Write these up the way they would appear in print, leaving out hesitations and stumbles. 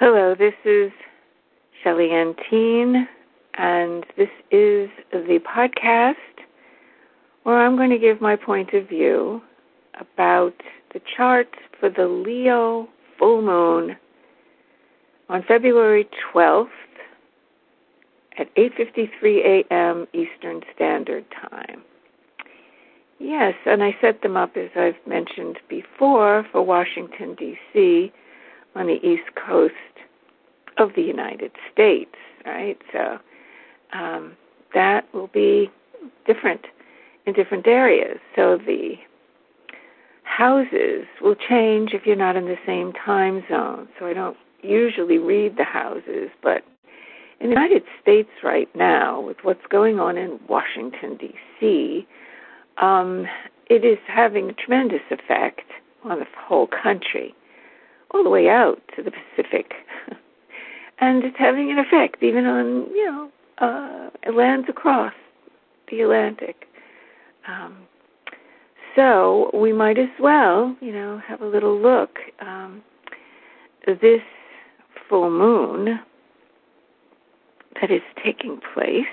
Hello, this is Shelley Ann Teen, and this is the podcast where I'm going to give my point of view about the chart for the Leo full moon on February 12th at 8:53 a.m. Eastern Standard Time. Yes, and I set them up, as I've mentioned before, for Washington, D.C., on the East Coast of the United States, right? So that will be different in different areas. So the houses will change if you're not in the same time zone. So I don't usually read the houses, but in the United States right now, with what's going on in Washington, D.C., it is having a tremendous effect on the whole country, all the way out to the Pacific. And it's having an effect even on, lands across the Atlantic. So we might as well, have a little look. This full moon that is taking place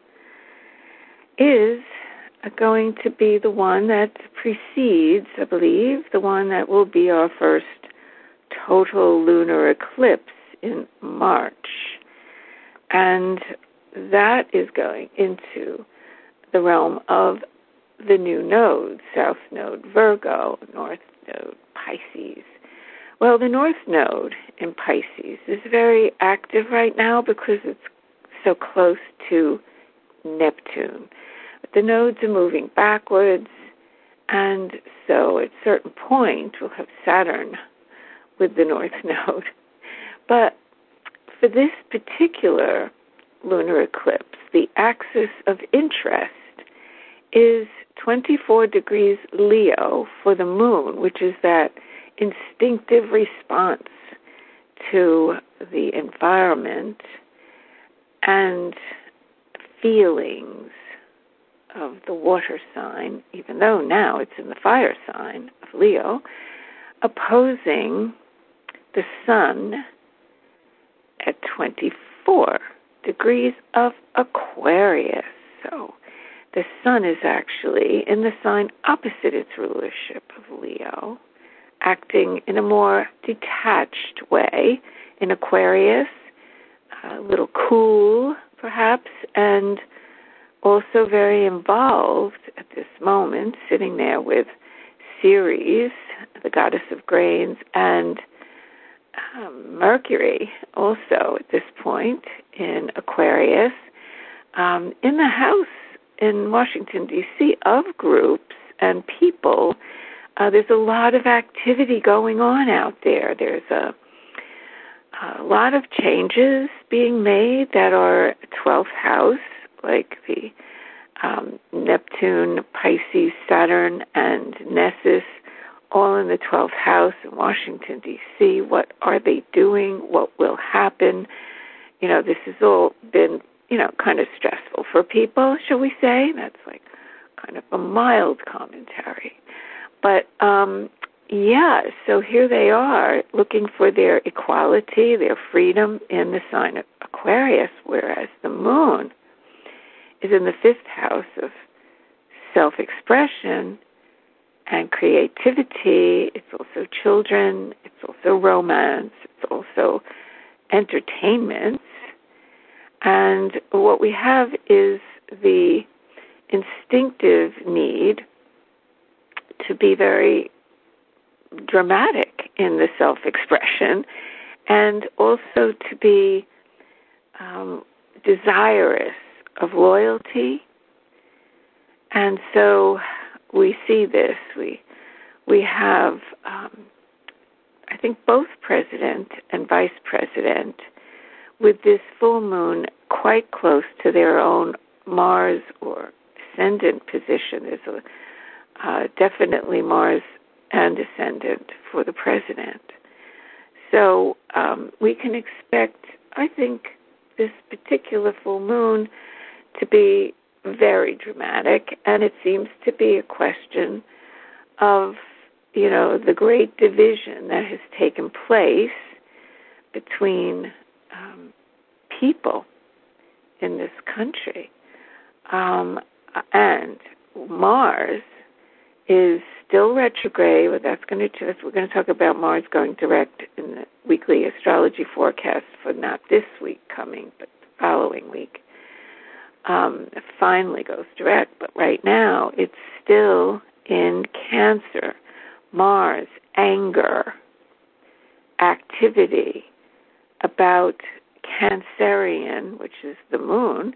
is going to be the one that precedes, I believe, the one that will be our first total lunar eclipse in March. And that is going into the realm of the new node, South Node Virgo, North Node Pisces. Well, the North Node in Pisces is very active right now because it's so close to Neptune. But the nodes are moving backwards, and so at a certain point we'll have Saturn with the North Node. But for this particular lunar eclipse, the axis of interest is 24 degrees Leo for the moon, which is that instinctive response to the environment and feelings of the water sign, even though now it's in the fire sign of Leo, opposing the sun at 24 degrees of Aquarius. So the sun is actually in the sign opposite its rulership of Leo, acting in a more detached way in Aquarius, a little cool perhaps, and also very involved at this moment, sitting there with Ceres, the goddess of grains, and Mercury also at this point in Aquarius, in the house in Washington, D.C. of groups and people. There's a lot of activity going on out there. There's a lot of changes being made that are 12th house, like the Neptune, Pisces, Saturn, and Nessus, all in the 12th house in Washington, D.C. What are they doing? What will happen? This has all been, kind of stressful for people, shall we say? That's like kind of a mild commentary. But, so here they are looking for their equality, their freedom in the sign of Aquarius, whereas the moon is in the 5th house of self-expression and creativity. It's also children, it's also romance, it's also entertainment. And what we have is the instinctive need to be very dramatic in the self-expression and also to be desirous of loyalty. And so we see this. We have, I think, both president and vice president with this full moon quite close to their own Mars or ascendant position. There's definitely Mars and ascendant for the president. So we can expect, I think, this particular full moon to be very dramatic, and it seems to be a question of, the great division that has taken place between people in this country. And Mars is still retrograde. We're going to talk about Mars going direct in the weekly astrology forecast for not this week coming, but the following week. It finally goes direct, but right now it's still in Cancer. Mars, anger, activity, about Cancerian, which is the moon,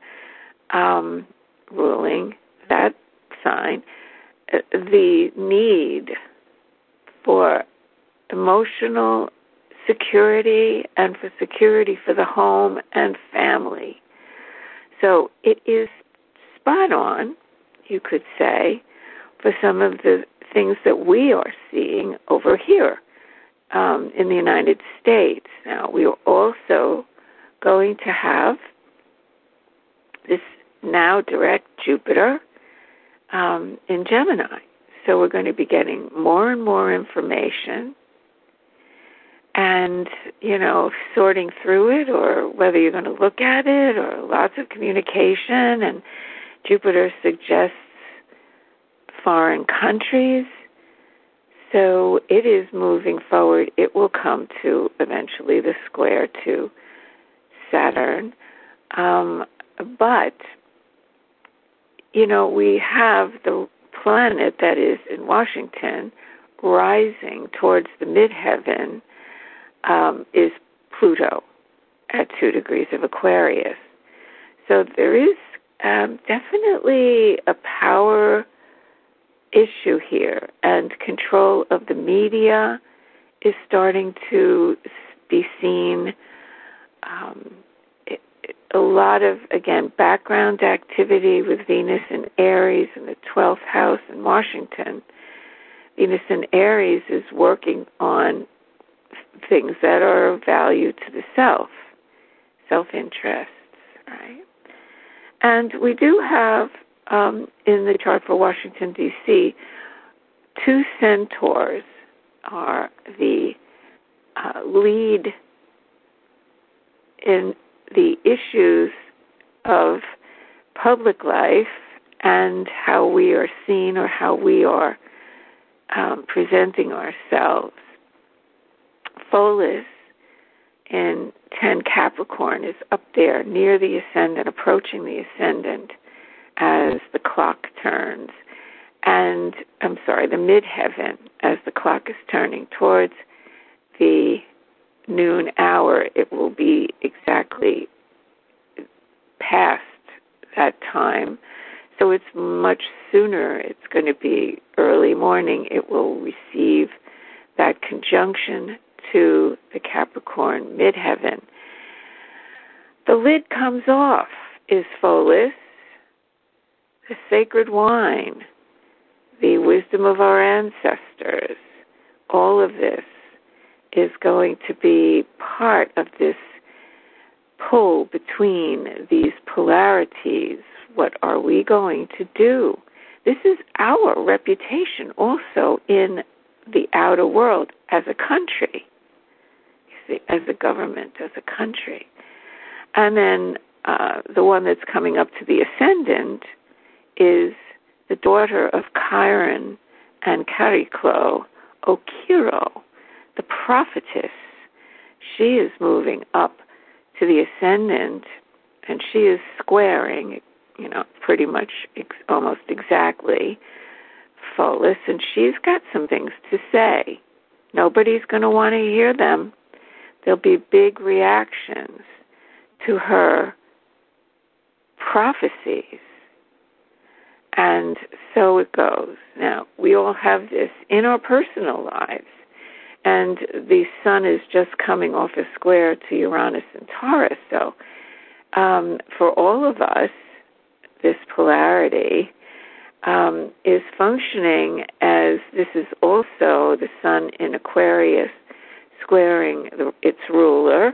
ruling that sign, the need for emotional security and for security for the home and family. So it is spot on, you could say, for some of the things that we are seeing over here in the United States. Now, we are also going to have this now direct Jupiter in Gemini. So we're going to be getting more and more information and, sorting through it, or whether you're going to look at it, or lots of communication. And Jupiter suggests foreign countries. So it is moving forward. It will come to eventually the square to Saturn. But, we have the planet that is in Washington rising towards the midheaven, is Pluto at 2 degrees of Aquarius. So there is definitely a power issue here, and control of the media is starting to be seen. A lot of, again, background activity with Venus in Aries in the 12th house in Washington. Venus in Aries is working on things that are of value to the self-interests, right? And we do have, in the chart for Washington, D.C., 2 centaurs are the lead in the issues of public life and how we are seen, or how we are presenting ourselves. Pholus in 10 Capricorn is up there near the ascendant, approaching the ascendant as the clock turns. And, the midheaven, as the clock is turning towards the noon hour, it will be exactly past that time. So it's much sooner. It's going to be early morning. It will receive that conjunction to the Capricorn midheaven. The lid comes off, is Pholus, the sacred wine, the wisdom of our ancestors. All of this is going to be part of this pull between these polarities. What are we going to do? This is our reputation also in the outer world as a country, you see, as a government, as a country. And then the one that's coming up to the ascendant is the daughter of Chiron and Chariklo, Okiro, the prophetess. She is moving up to the ascendant, and she is squaring, pretty much almost exactly Pholus, and she's got some things to say. Nobody's going to want to hear them. There'll be big reactions to her prophecies. And so it goes. Now, we all have this in our personal lives. And the sun is just coming off a square to Uranus and Taurus. So for all of us, this polarity is functioning as this is also the sun in Aquarius squaring its ruler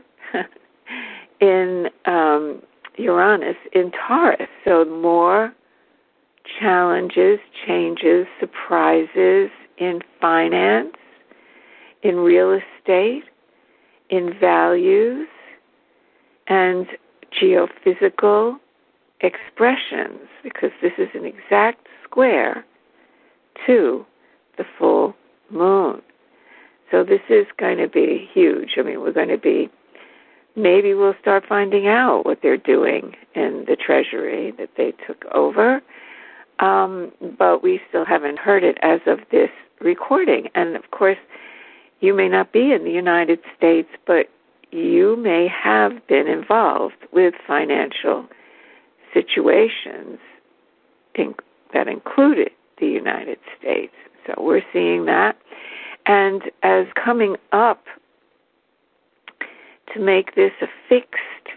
in Uranus in Taurus. So more challenges, changes, surprises in finance, in real estate, in values and geophysical expressions, because this is an exact square to the full moon. So this is going to be huge. I mean, we're going to be, maybe we'll start finding out what they're doing in the Treasury that they took over, but we still haven't heard it as of this recording. And, of course, you may not be in the United States, but you may have been involved with financial situations that included the United States. So we're seeing that. And as coming up to make this a fixed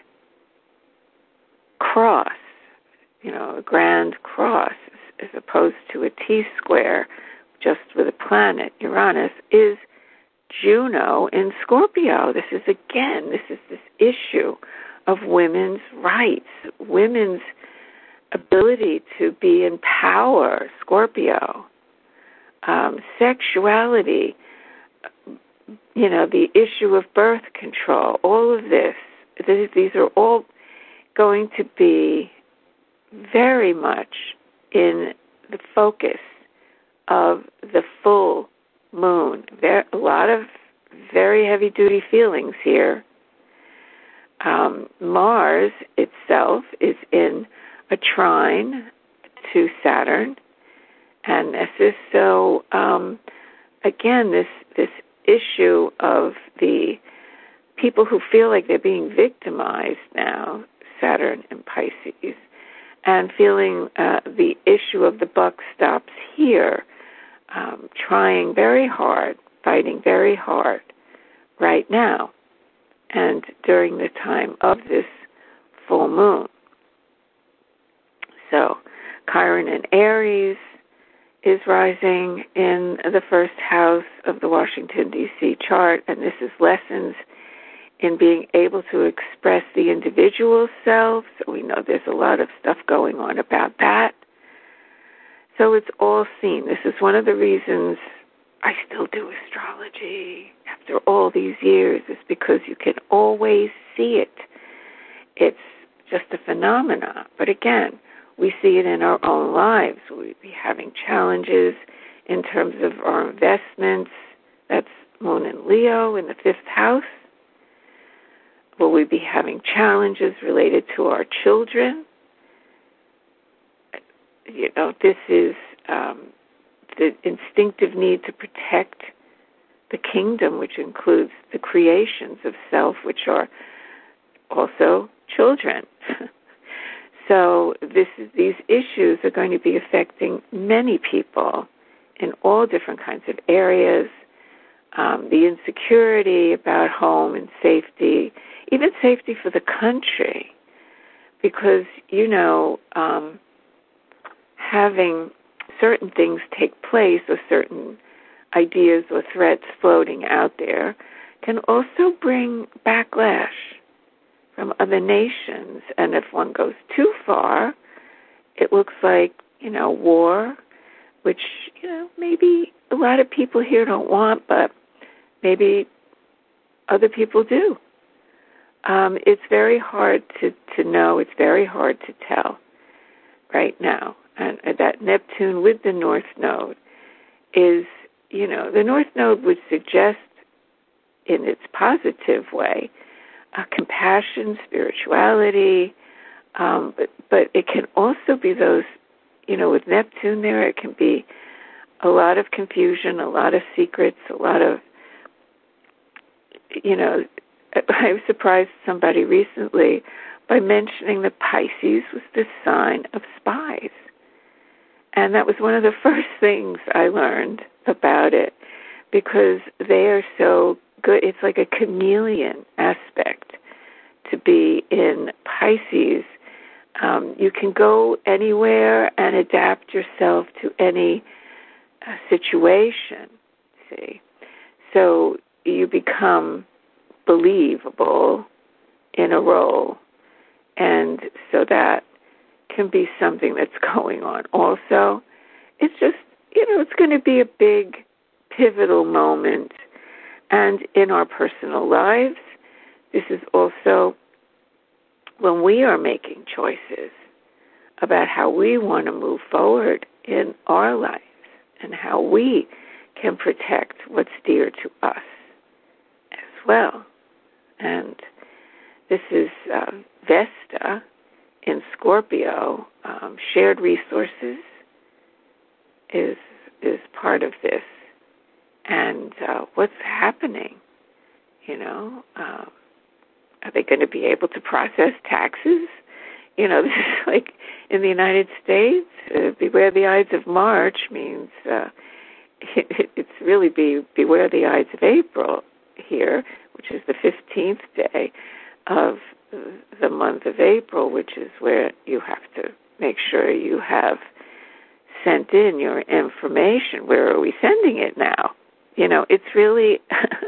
cross, a grand cross, as opposed to a T-square just with a planet, Uranus, is Juno in Scorpio. This is this issue of women's rights, women's ability to be in power, Scorpio, sexuality, the issue of birth control, all of this. These are all going to be very much in the focus of the full moon. There are a lot of very heavy-duty feelings here. Mars itself is in a trine to Saturn, and this is so. Again, this issue of the people who feel like they're being victimized now, Saturn and Pisces, and feeling the issue of the buck stops here, trying very hard, fighting very hard right now and during the time of this full moon. So Chiron in Aries is rising in the first house of the Washington, D.C. chart, and this is lessons in being able to express the individual self. So we know there's a lot of stuff going on about that. So it's all seen. This is one of the reasons I still do astrology after all these years, is because you can always see it. It's just a phenomenon. But again, we see it in our own lives. We'll be having challenges in terms of our investments. That's Moon and Leo in the fifth house. Will we be having challenges related to our children? This is the instinctive need to protect the kingdom, which includes the creations of self, which are also children. So these issues are going to be affecting many people in all different kinds of areas. The insecurity about home and safety, even safety for the country, because, having certain things take place or certain ideas or threats floating out there can also bring backlash from other nations. And if one goes too far, it looks like, war, which, maybe a lot of people here don't want, but maybe other people do. It's very hard to know. It's very hard to tell right now. And that Neptune with the North Node is, the North Node would suggest in its positive way compassion, spirituality, but it can also be those, with Neptune there, it can be a lot of confusion, a lot of secrets, a lot of, I was surprised somebody recently by mentioning that Pisces was the sign of spies. And that was one of the first things I learned about it, because they are so good. It's like a chameleon aspect to be in Pisces. You can go anywhere and adapt yourself to any situation, see. So you become believable in a role, and so that can be something that's going on. Also, it's just, it's going to be a big pivotal moment And in our personal lives, this is also when we are making choices about how we want to move forward in our lives and how we can protect what's dear to us as well. And this is Vesta in Scorpio. Shared resources is part of this. And what's happening? Are they going to be able to process taxes? This is like in the United States, beware the Ides of March means it's really beware the Ides of April here, which is the 15th day of the month of April, which is where you have to make sure you have sent in your information. Where are we sending it now? It's really,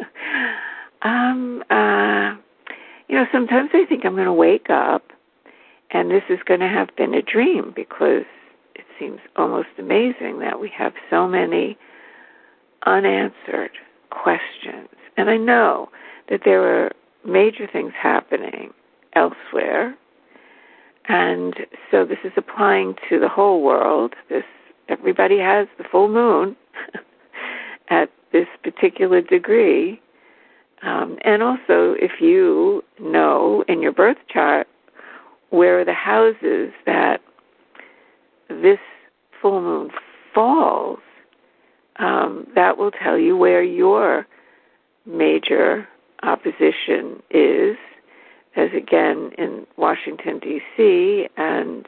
sometimes I think I'm going to wake up and this is going to have been a dream, because it seems almost amazing that we have so many unanswered questions. And I know that there are major things happening elsewhere. And so this is applying to the whole world. Everybody has the full moon at this particular degree. And also, if you know in your birth chart where are the houses that this full moon falls, that will tell you where your major opposition is, as again in Washington, D.C., and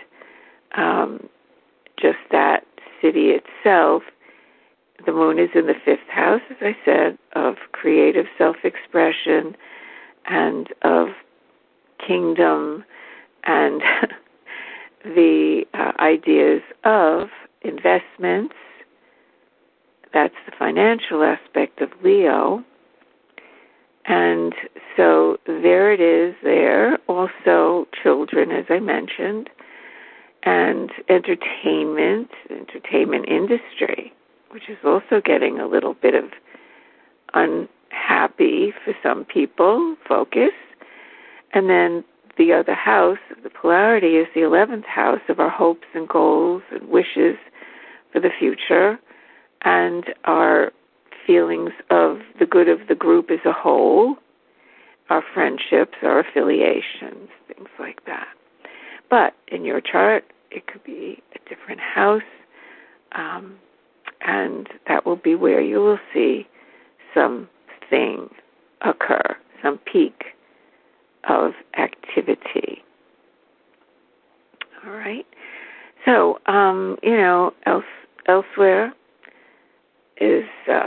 just that city itself. The moon is in the 5th house, as I said, of creative self-expression and of kingdom and the ideas of investments. That's the financial aspect of Leo. And so there it is there. Also children, as I mentioned, and entertainment industry, which is also getting a little bit of unhappy for some people, focus. And then the other house, the polarity, is the 11th house of our hopes and goals and wishes for the future and our feelings of the good of the group as a whole, our friendships, our affiliations, things like that. But in your chart, it could be a different house, and that will be where you will see something occur, some peak of activity. All right. So, elsewhere is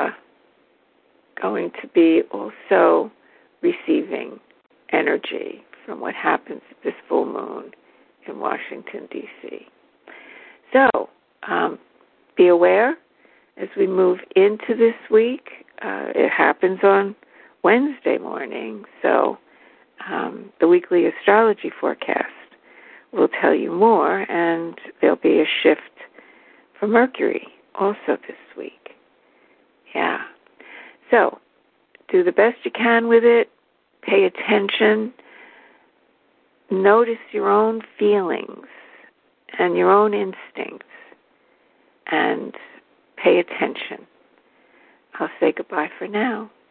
going to be also receiving energy from what happens at this full moon in Washington, D.C. So, be aware as we move into this week. It happens on Wednesday morning, so the weekly astrology forecast will tell you more, and there'll be a shift for Mercury also this week. Yeah. So, do the best you can with it. Pay attention. Notice your own feelings and your own instincts, and pay attention. I'll say goodbye for now.